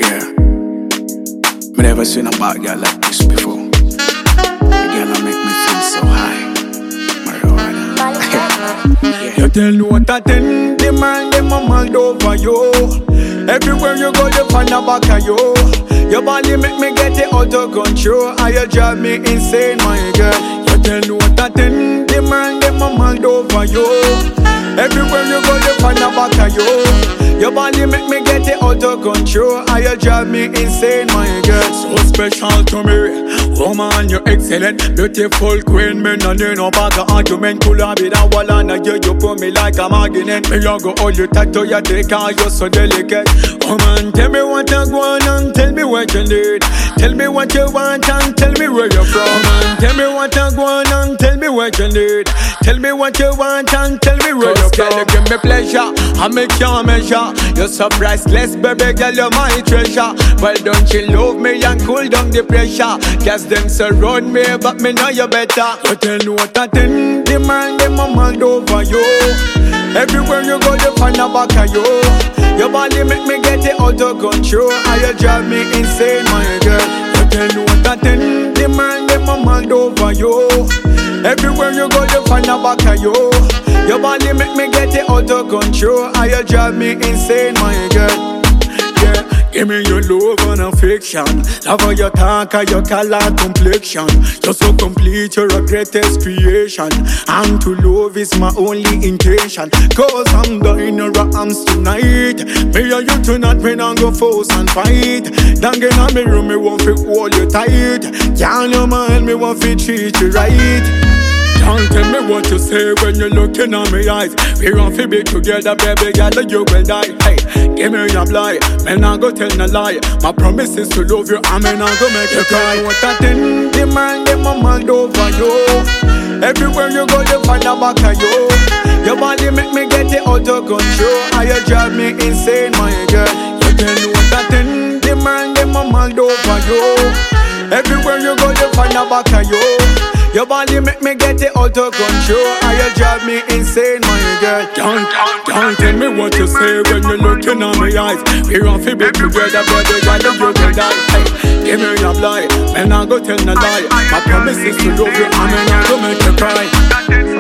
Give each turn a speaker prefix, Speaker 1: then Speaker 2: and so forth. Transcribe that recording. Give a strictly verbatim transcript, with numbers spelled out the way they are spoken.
Speaker 1: Yeah. I never seen a bad girl like this before. The girl that make me feel so high. Marijuana. Yeah.
Speaker 2: You tell me what I think, the man, them a mad over you. Everywhere you go, you find a back of you. Your body make me get it out of control, and you drive me insane, my girl. You tell me what I think, the man, them a mad over you. Everywhere you go, you find a back of you. Your body make me get it out of control, and you drive me insane, my girl. So special to me, woman, you're excellent, beautiful queen. Me no need no bag of argument. Cool and be that wall and you, you put me like a magnet. Me you go hold you tight to your dick and you're so delicate. Woman, tell me what you want and tell me what you need. Tell me what you want and tell me where you're from. Woman, tell me what you want and tell me what you need. Tell me what you want and tell me where you're from. You give me pleasure, I make you measure. You're so priceless, baby girl, you're my treasure. Well, don't you love me and cool down the pressure? Cause them surround me, but me know you better. You tell me what I think, the man, them a mad over you. Everywhere you go, you find a back of you. Your body make me get it out of control, and you drive me insane, my girl. You tell me what I think, the man, them a mad over you. Everywhere you go, you find a back of you. Your body make me get it out of control, and you drive me insane, my girl. Yeah, give me your love and affection. Love how you talk and your color complexion. You're so complete, you're a greatest creation. And to love is my only intention. Cause I'm dying your arms tonight. Me and you tonight, we don't go force and fight. Don't get on me room, me won't fit hold you tight. Can't you mind, me won't fit treat you right. Don't tell me what to say when you're looking at me eyes. We want to be together, baby girl, you will die. Hey, give me your blind, me not go tell no lie. My promise is to love you, and me not go make you cry. What I think, the man, them a mad over you. Everywhere you go, you find a back of you. Your body make me get it out of control, and you drive me insane, my girl. You tell me what I think, the man, them a mad over you. Everywhere you go, you find a back of you. Your body make me get it out of control, and you drive me insane, my girl. Don't, don't tell me what to say when you're looking at my eyes. We want to be together, baby girl, you will die. Hey, give me your blind, me not go tell no lie. My promise is to love you, and me not go make you cry.